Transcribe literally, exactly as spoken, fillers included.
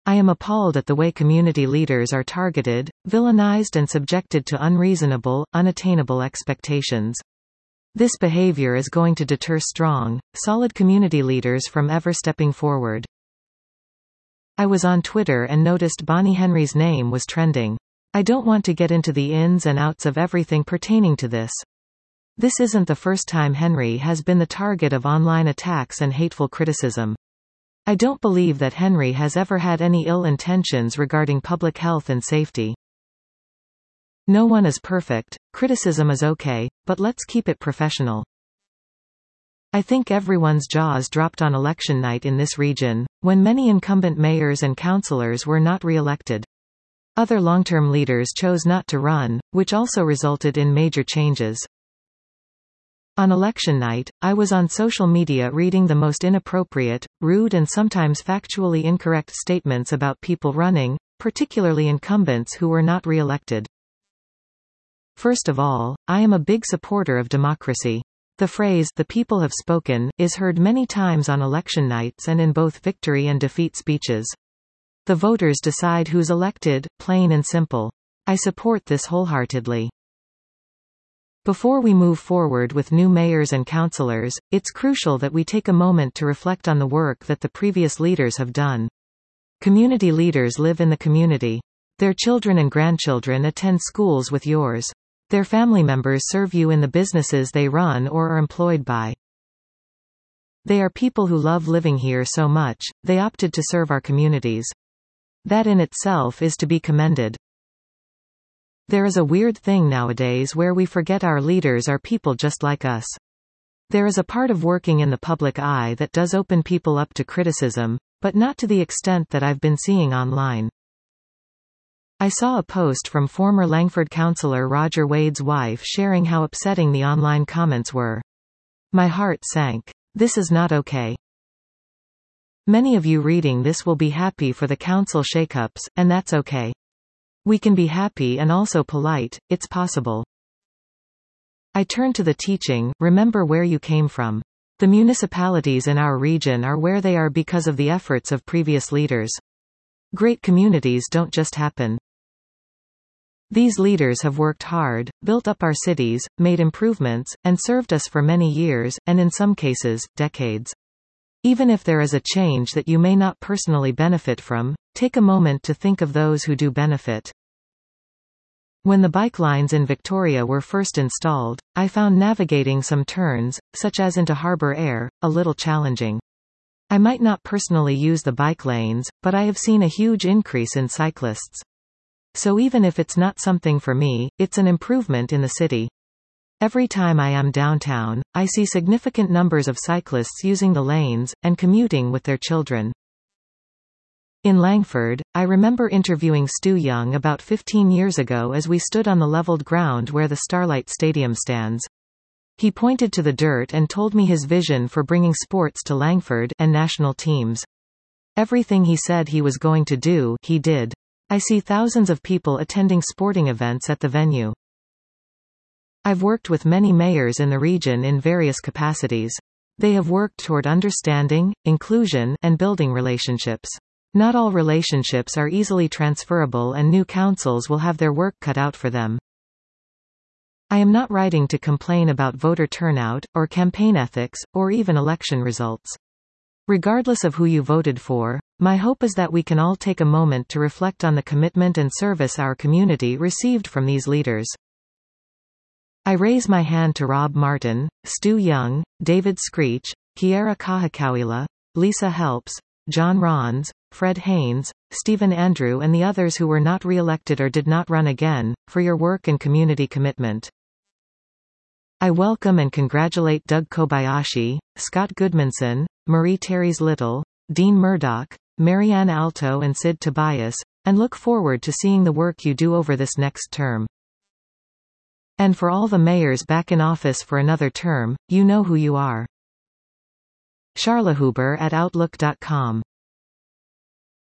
I am appalled at the way community leaders are targeted, villainized and subjected to unreasonable, unattainable expectations. This behavior is going to deter strong, solid community leaders from ever stepping forward. I was on Twitter and noticed Bonnie Henry's name was trending. I don't want to get into the ins and outs of everything pertaining to this. This isn't the first time Henry has been the target of online attacks and hateful criticism. I don't believe that Henry has ever had any ill intentions regarding public health and safety. No one is perfect, criticism is okay, but let's keep it professional. I think everyone's jaws dropped on election night in this region, when many incumbent mayors and councillors were not re-elected. Other long-term leaders chose not to run, which also resulted in major changes. On election night, I was on social media reading the most inappropriate, rude and sometimes factually incorrect statements about people running, particularly incumbents who were not re-elected. First of all, I am a big supporter of democracy. The phrase, "the people have spoken," is heard many times on election nights and in both victory and defeat speeches. The voters decide who's elected, plain and simple. I support this wholeheartedly. Before we move forward with new mayors and councillors, it's crucial that we take a moment to reflect on the work that the previous leaders have done. Community leaders live in the community. Their children and grandchildren attend schools with yours. Their family members serve you in the businesses they run or are employed by. They are people who love living here so much, they opted to serve our communities. That in itself is to be commended. There is a weird thing nowadays where we forget our leaders are people just like us. There is a part of working in the public eye that does open people up to criticism, but not to the extent that I've been seeing online. I saw a post from former Langford councillor Roger Wade's wife sharing how upsetting the online comments were. My heart sank. This is not okay. Many of you reading this will be happy for the council shakeups, and that's okay. We can be happy and also polite, it's possible. I turn to the teaching, remember where you came from. The municipalities in our region are where they are because of the efforts of previous leaders. Great communities don't just happen. These leaders have worked hard, built up our cities, made improvements, and served us for many years, and in some cases, decades. Even if there is a change that you may not personally benefit from, take a moment to think of those who do benefit. When the bike lines in Victoria were first installed, I found navigating some turns, such as into Harbour Air, a little challenging. I might not personally use the bike lanes, but I have seen a huge increase in cyclists. So even if it's not something for me, it's an improvement in the city. Every time I am downtown, I see significant numbers of cyclists using the lanes, and commuting with their children. In Langford, I remember interviewing Stu Young about fifteen years ago as we stood on the leveled ground where the Starlight Stadium stands. He pointed to the dirt and told me his vision for bringing sports to Langford and national teams. Everything he said he was going to do, he did. I see thousands of people attending sporting events at the venue. I've worked with many mayors in the region in various capacities. They have worked toward understanding, inclusion, and building relationships. Not all relationships are easily transferable and new councils will have their work cut out for them. I am not writing to complain about voter turnout, or campaign ethics, or even election results. Regardless of who you voted for, my hope is that we can all take a moment to reflect on the commitment and service our community received from these leaders. I raise my hand to Rob Martin, Stu Young, David Screech, Kiera Kahakawila, Lisa Helps, John Rons, Fred Haynes, Stephen Andrew and the others who were not re-elected or did not run again, for your work and community commitment. I welcome and congratulate Doug Kobayashi, Scott Goodmanson, Marie Terry's Little, Dean Murdoch, Marianne Alto and Sid Tobias, and look forward to seeing the work you do over this next term. And for all the mayors back in office for another term, you know who you are. Charlahuber at Outlook dot com